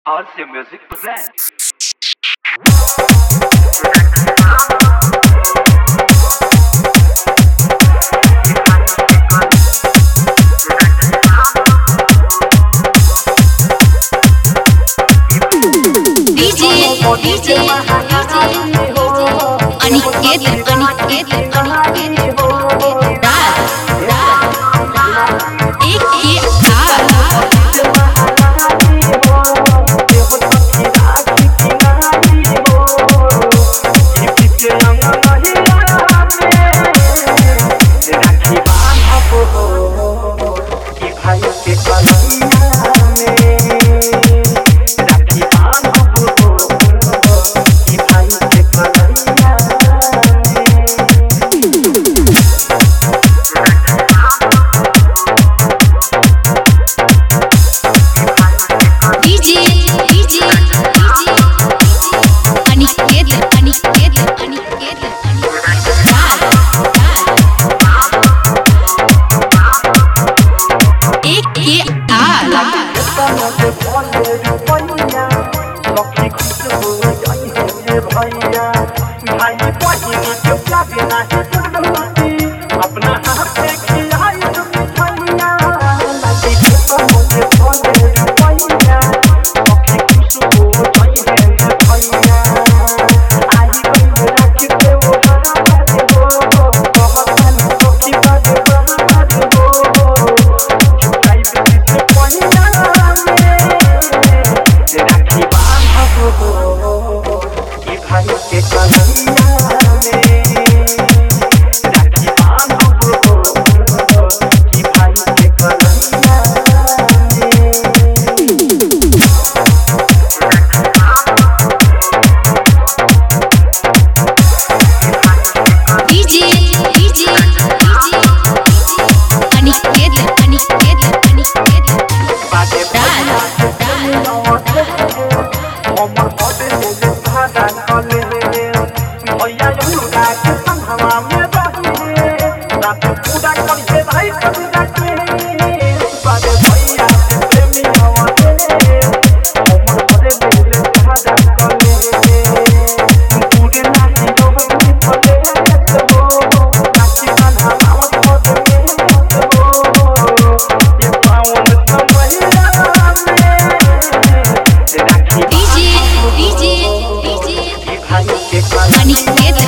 RC Music presents. DJ Aniket एक ये अपना हाथ से खिलाई पूरा करके भाई पूरा के बारे भैया प्रेमी नवाजे हमर बड़े दिल धारा कले पूरे नाची दो भी पले हो नाची गाना माउट पले हो ये पावन समैया में राखी DJ भाई के अनिकेत